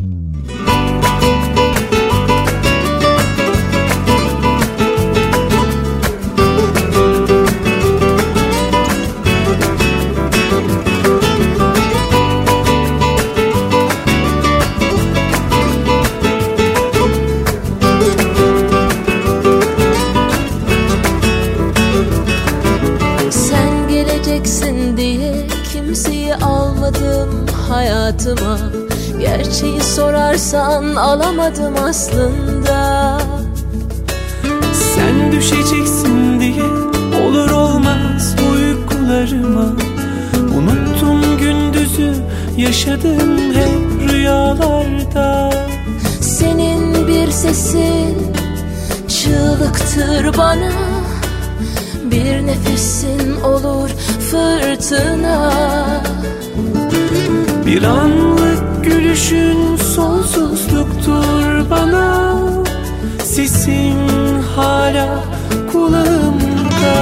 diye kimseyi almadım hayatıma. Gerçeği sorarsan alamadım aslında. Sen düşeceksin diye olur olmaz uykularıma. Unuttum gündüzü, yaşadım hep rüyalarda. Senin bir sesin çığlıktır bana, bir nefesin olur fırtına. Bir anlık gülüşün sonsuzluktur bana. Sesin hala kulağımda.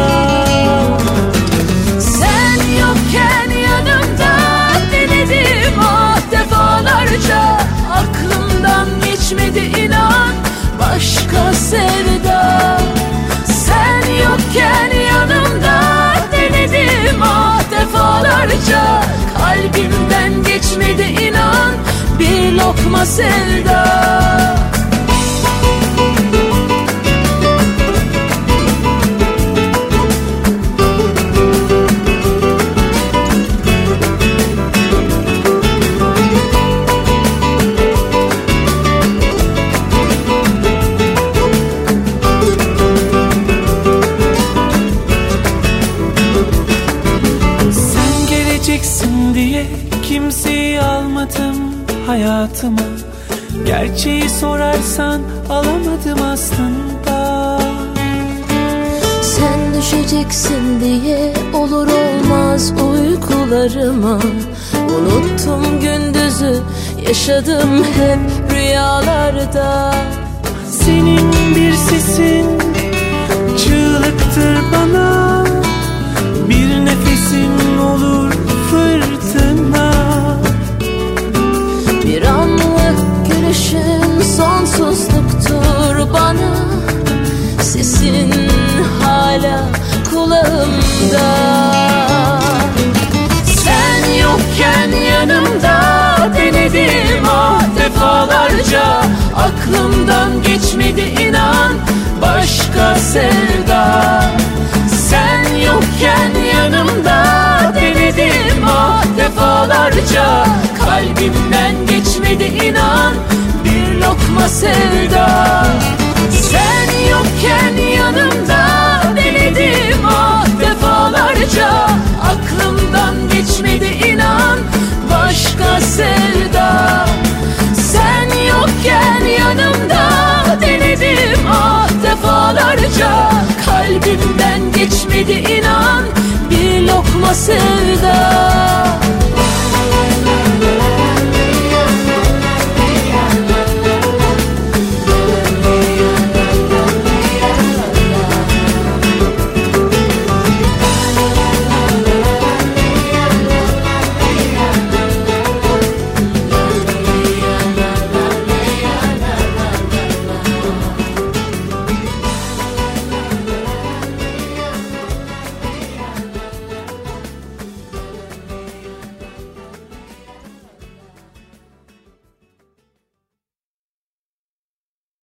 Sen yokken yanımda denedim ah defalarca. Aklımdan geçmedi inan başka sevda. Sen yokken yanımda denedim ah defalarca. Kalbimden geçmedi inan bir lokma sevda. Diye kimseyi almadım hayatıma. Gerçeği sorarsan alamadım aslında. Sen düşeceksin diye olur olmaz uykularıma. Unuttum gündüzü, yaşadım hep rüyalarda. Senin bir sesin çığlıktır bana, bir nefesin olur fırtına. Bir anlık gülüşün sonsuzluktur bana. Sesin hala kulağımda. Sen yokken yanımda denedim ah defalarca. Aklımdan geçmedi inan başka sevda. Sen yokken yanımda denedim ah defalarca. Kalbimden geçmedi inan bir lokma sevda. Sen yokken yanımda denedim ah defalarca. Aklımdan geçmedi inan başka sevda. Sen yokken yanımda denedim ah defalarca. Kalbimden geçmedi inan bir lokma sevda.